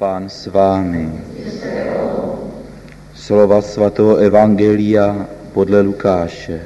Pán s vámi. Slova svatého evangelia podle Lukáše.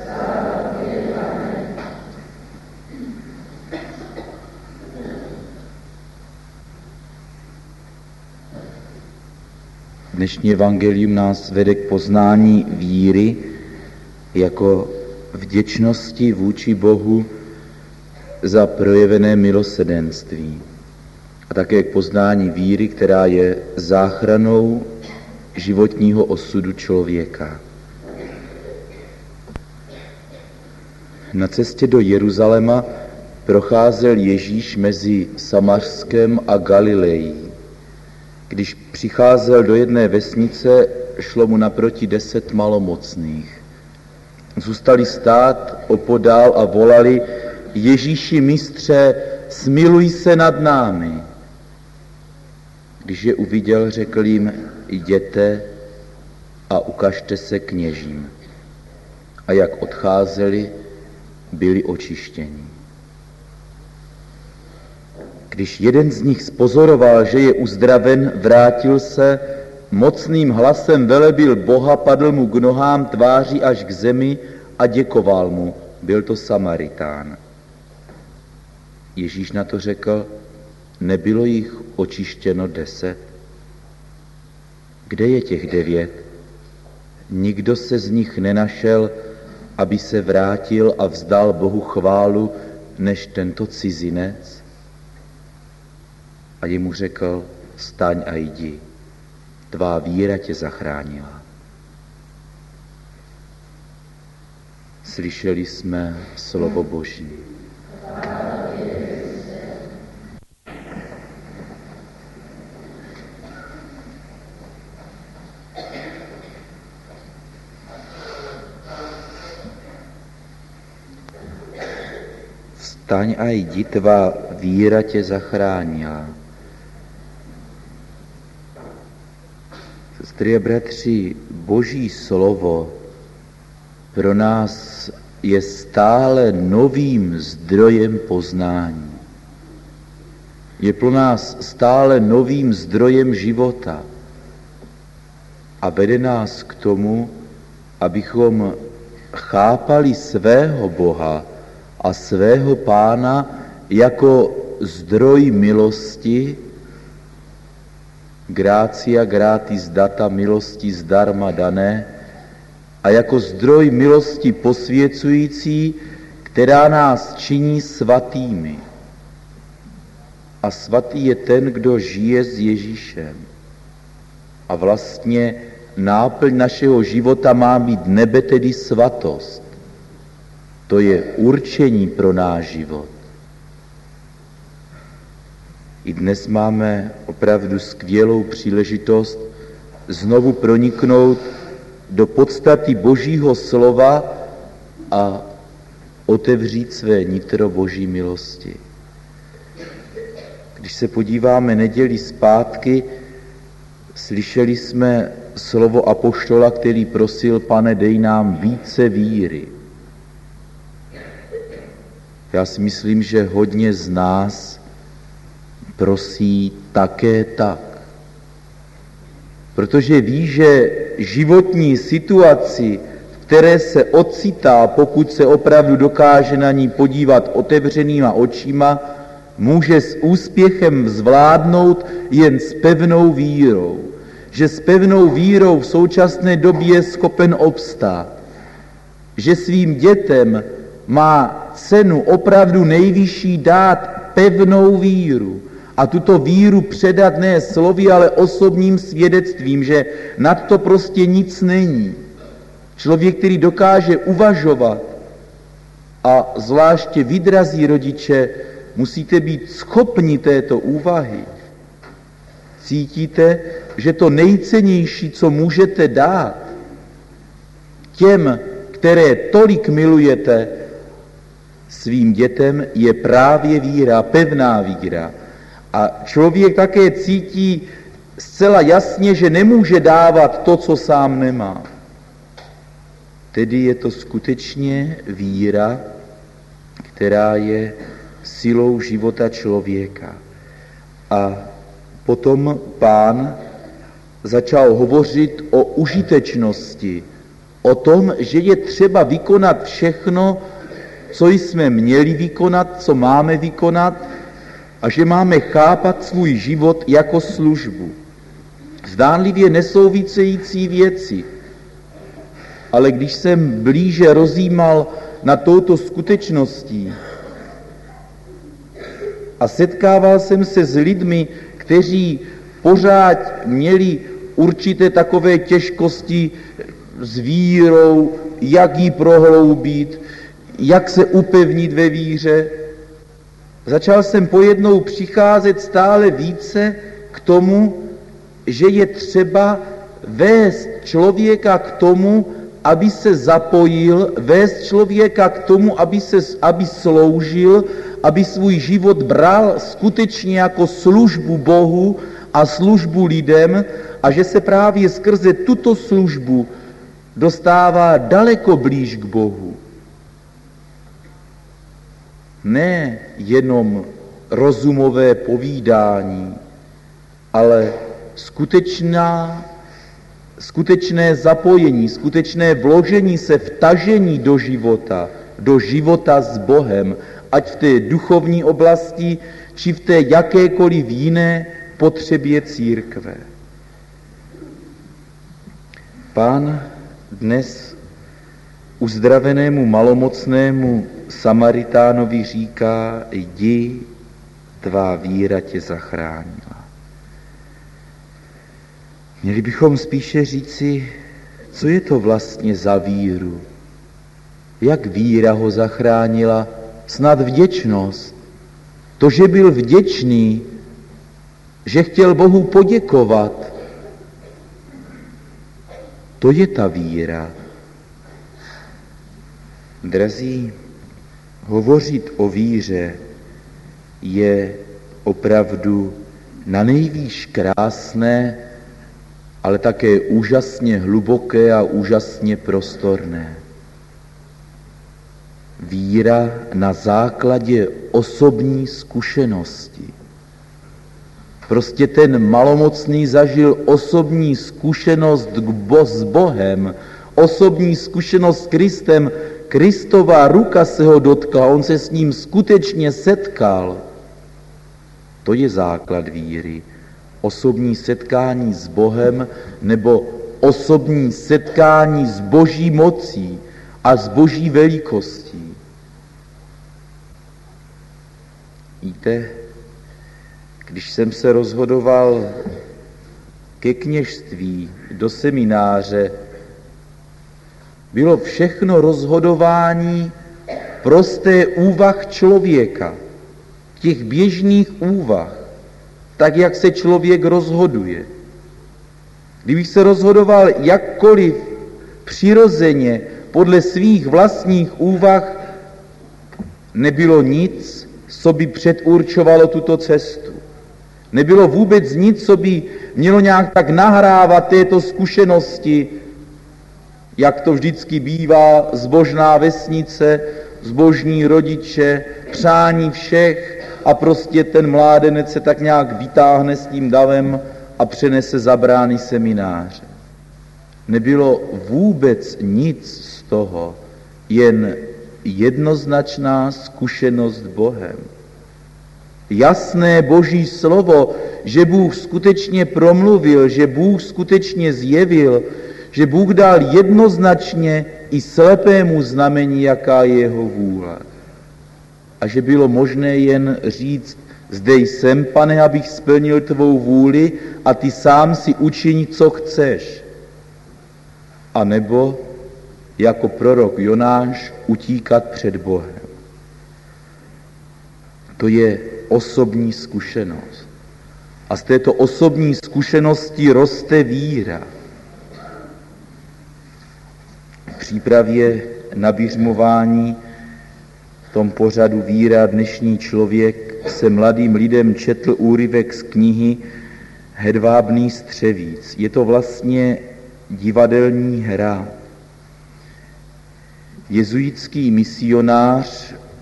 Dnešní evangelium nás vede k poznání víry jako vděčnosti vůči Bohu za projevené milosrdenství a také k poznání víry, která je záchranou životního osudu člověka. Na cestě do Jeruzaléma procházel Ježíš mezi Samařskem a Galilejí. Když přicházel do jedné vesnice, šlo mu naproti 10 malomocných. Zůstali stát opodál a volali: Ježíši mistře, smiluj se nad námi. Když je uviděl, řekl jim: jděte a ukažte se kněžím. A jak odcházeli, byli očištěni. Když jeden z nich spozoroval, že je uzdraven, vrátil se, mocným hlasem velebil Boha, padl mu k nohám tváří až k zemi a děkoval mu. Byl to Samaritán. Ježíš na to řekl: nebylo jich očištěno 10? Kde je těch 9? Nikdo se z nich nenašel, aby se vrátil a vzdal Bohu chválu, než tento cizinec? A jemu řekl: vstaň a jdi, tvá víra tě zachránila. Slyšeli jsme slovo Boží. Vstaň a jdi, tvá víra tě zachránila. Sestry a bratři, Boží slovo pro nás je stále novým zdrojem poznání. Je pro nás stále novým zdrojem života a vede nás k tomu, abychom chápali svého Boha a svého Pána jako zdroj milosti, gratia gratis data, milosti zdarma dané, a jako zdroj milosti posvěcující, která nás činí svatými. A svatý je ten, kdo žije s Ježíšem. A vlastně náplň našeho života má být nebe, tedy svatost. To je určení pro náš život. I dnes máme opravdu skvělou příležitost znovu proniknout do podstaty Božího slova a otevřít své nitro Boží milosti. Když se podíváme neděli zpátky, slyšeli jsme slovo apoštola, který prosil: Pane, dej nám více víry. Já si myslím, že hodně z nás prosí také tak. Protože ví, že životní situaci, v které se ocitá, pokud se opravdu dokáže na ní podívat otevřenýma očima, může s úspěchem zvládnout jen s pevnou vírou. Že s pevnou vírou v současné době je schopen obstát. Že svým dětem má cenu opravdu nejvyšší dát pevnou víru. A tuto víru předat ne slovy, ale osobním svědectvím, že nad to prostě nic není. Člověk, který dokáže uvažovat, a zvláště vy, drazí rodiče, musíte být schopni této úvahy. Cítíte, že to nejcennější, co můžete dát těm, které tolik milujete, svým dětem, je právě víra, pevná víra. A člověk také cítí zcela jasně, že nemůže dávat to, co sám nemá. Tedy je to skutečně víra, která je silou života člověka. A Potom Pán začal hovořit o užitečnosti, o tom, že je třeba vykonat všechno, co jsme měli vykonat, co máme vykonat, a že máme chápat svůj život jako službu. Zdánlivě nesouvisející věci, ale když jsem blíže rozjímal nad touto skutečností a setkával jsem se s lidmi, kteří pořád měli určité takové těžkosti s vírou, jak ji prohloubit, jak se upevnit ve víře, začal jsem pojednou přicházet stále více k tomu, že je třeba vést člověka k tomu, aby se zapojil, vést člověka k tomu, aby sloužil, aby svůj život bral skutečně jako službu Bohu a službu lidem, a že se právě skrze tuto službu dostává daleko blíž k Bohu. Ne jenom rozumové povídání, ale skutečné zapojení, skutečné vložení se, vtažení do života s Bohem, ať v té duchovní oblasti, či v té jakékoliv jiné potřebě církve. Pán dnes uzdravenému malomocnému Samaritánovi říká: jdi, tvá víra tě zachránila. Měli bychom spíše říci, co je to vlastně za víru. Jak víra ho zachránila? Snad vděčnost. To, že byl vděčný, že chtěl Bohu poděkovat, to je ta víra. Drazí, hovořit o víře je opravdu nanejvýš krásné, ale také úžasně hluboké a úžasně prostorné. Víra na základě osobní zkušenosti. Prostě ten malomocný zažil osobní zkušenost s Bohem, osobní zkušenost s Kristem. Kristova ruka se ho dotkla, on se s ním skutečně setkal. To je základ víry. Osobní setkání s Bohem nebo osobní setkání s Boží mocí a s Boží velikostí. Víte, když jsem se rozhodoval ke kněžství, do semináře, bylo všechno rozhodování prosté úvah člověka, těch běžných úvah, tak, jak se člověk rozhoduje. Kdybych se rozhodoval jakkoliv přirozeně podle svých vlastních úvah, nebylo nic, co by předurčovalo tuto cestu. Nebylo vůbec nic, co by mělo nějak tak nahrávat této zkušenosti, jak to vždycky bývá, zbožná vesnice, zbožní rodiče, přání všech, a prostě ten mládenec se tak nějak vytáhne s tím davem a přenese za brány semináře. Nebylo vůbec nic z toho, jen jednoznačná zkušenost s Bohem. Jasné Boží slovo, že Bůh skutečně promluvil, že Bůh skutečně zjevil, že Bůh dal jednoznačně i slepému znamení, jaká je jeho vůle. A že bylo možné jen říct: zde jsem, Pane, abych splnil tvou vůli, a ty sám si učiň, co chceš. A nebo jako prorok Jonáš utíkat před Bohem. To je osobní zkušenost. A z této osobní zkušenosti roste víra. V přípravě na biřmování v tom pořadu Víra dnešní člověk se mladým lidem četl úryvek z knihy Hedvábný střevíc. Je to vlastně divadelní hra. Jezuitský misionář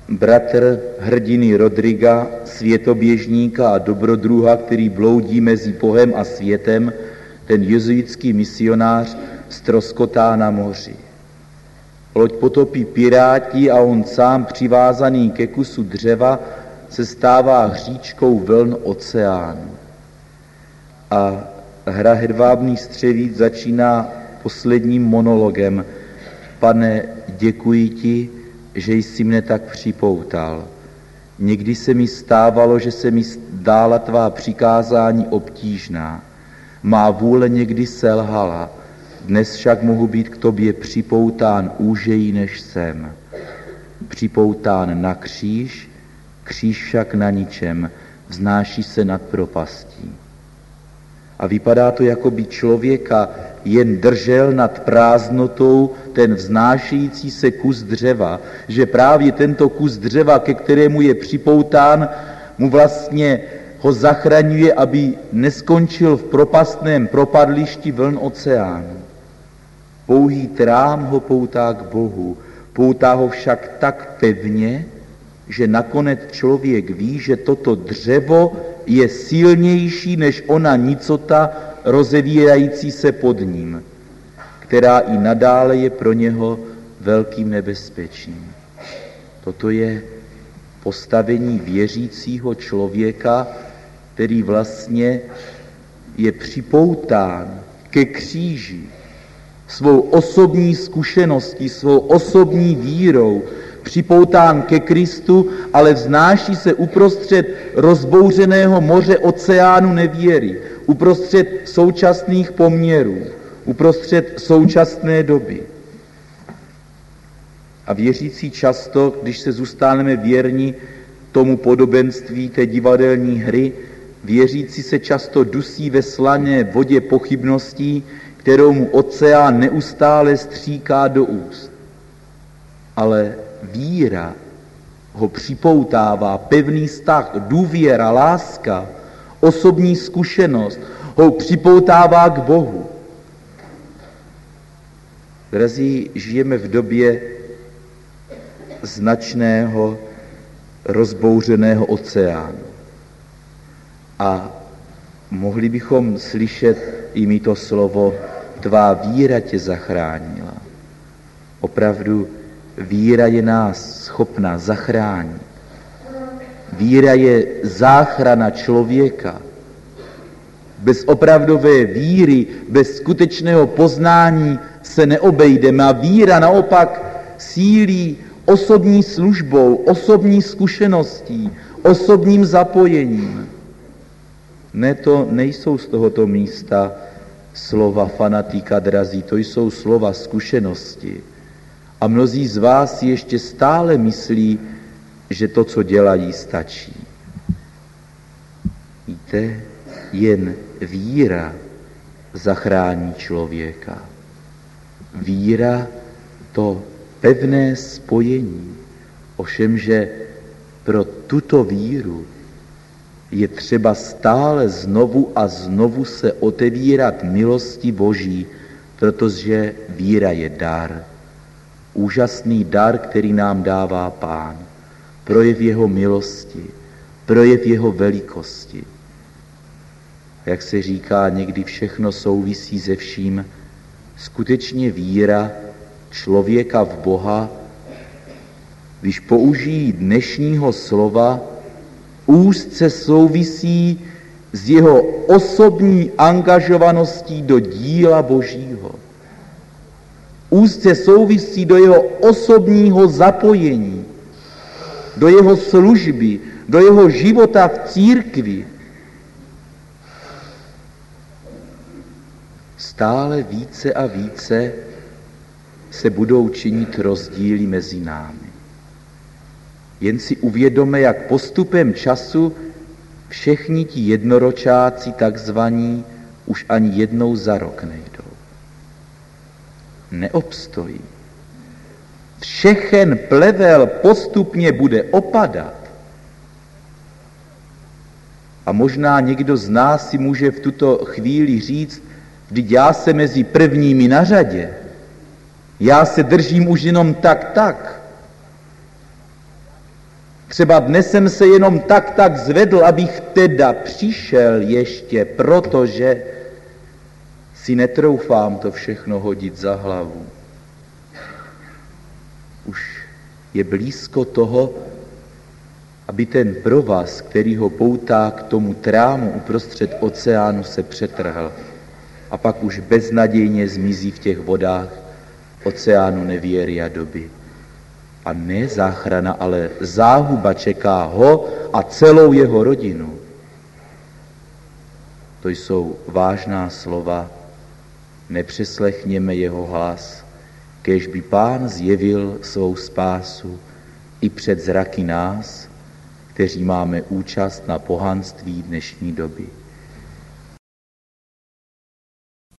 bratr hrdiny Rodriga, světoběžníka a dobrodruha, který bloudí mezi Bohem a světem, ten jezuitský misionář, ztroskotá na moři. Loď potopí piráti a on sám, přivázaný ke kusu dřeva, se stává hříčkou vln oceánu. A hra Hedvábný střevíc začíná posledním monologem. Pane, děkuji ti, že jsi mne tak připoutal. Někdy se mi stávalo, že se mi zdála tvá přikázání obtížná. Má vůle někdy selhala, dnes však mohu být k tobě připoután úžeji, než jsem. Připoután na kříž, kříž však na ničem, vznáší se nad propastí. A vypadá to, jako by člověka jen držel nad prázdnotou ten vznášející se kus dřeva, že právě tento kus dřeva, ke kterému je připoután, mu vlastně ho zachraňuje, aby neskončil v propastném propadlišti vln oceánu. Pouhý trám ho poutá k Bohu, poutá ho však tak pevně, že nakonec člověk ví, že toto dřevo je silnější než ona nicota rozevírající se pod ním, která i nadále je pro něho velkým nebezpečím. Toto je postavení věřícího člověka, který vlastně je připoután ke kříži svou osobní zkušeností, svou osobní vírou, připoután ke Kristu, ale vznáší se uprostřed rozbouřeného moře oceánu nevěry, uprostřed současných poměrů, uprostřed současné doby. A věřící často, když se zůstaneme věrni tomu podobenství té divadelní hry, věřící se často dusí ve slané vodě pochybností, kterou mu oceán neustále stříká do úst. Ale víra ho připoutává, pevný vztah, důvěra, láska, osobní zkušenost ho připoutává k Bohu. Drazí, žijeme v době značného rozbouřeného oceánu. A mohli bychom slyšet i mi to slovo, tvá víra tě zachránila. Opravdu víra je nás schopna zachránit. Víra je záchrana člověka. Bez opravdové víry, bez skutečného poznání se neobejdeme. A víra naopak sílí osobní službou, osobní zkušeností, osobním zapojením. Ne, to nejsou z tohoto místa slova fanatika, drazí, to jsou slova zkušenosti. A mnozí z vás si ještě stále myslí, že to, co dělají, stačí. Víte, jen víra zachrání člověka. Víra, to pevné spojení. Ovšemže pro tuto víru je třeba stále znovu a znovu se otevírat milosti Boží, protože víra je dar. Úžasný dar, který nám dává Pán. Projev jeho milosti, projev jeho velikosti. Jak se říká, někdy všechno souvisí se vším. Skutečně víra člověka v Boha, když použijí dnešního slova, úzce souvisí s jeho osobní angažovaností do díla Božího. Úzce souvisí do jeho osobního zapojení, do jeho služby, do jeho života v církvi. Stále více a více se budou činit rozdíly mezi námi. Jen si uvědomme, jak postupem času všichni ti jednoročáci takzvaní už ani jednou za rok nejdou. Neobstojí. Všechen plevel postupně bude opadat. A možná někdo z nás si může v tuto chvíli říct, vždyť já jsem mezi prvními na řadě. Já se držím už jenom tak. Třeba dnes jsem se jenom tak zvedl, abych teda přišel ještě, protože si netroufám to všechno hodit za hlavu. Už je blízko toho, aby ten provaz, který ho poutá k tomu trámu uprostřed oceánu, se přetrhl a pak už beznadějně zmizí v těch vodách oceánu nevěry a doby. A ne záchrana, ale záhuba čeká ho a celou jeho rodinu. To jsou vážná slova, nepřeslechněme jeho hlas, kéž by Pán zjevil svou spásu i před zraky nás, kteří máme účast na pohanství dnešní doby.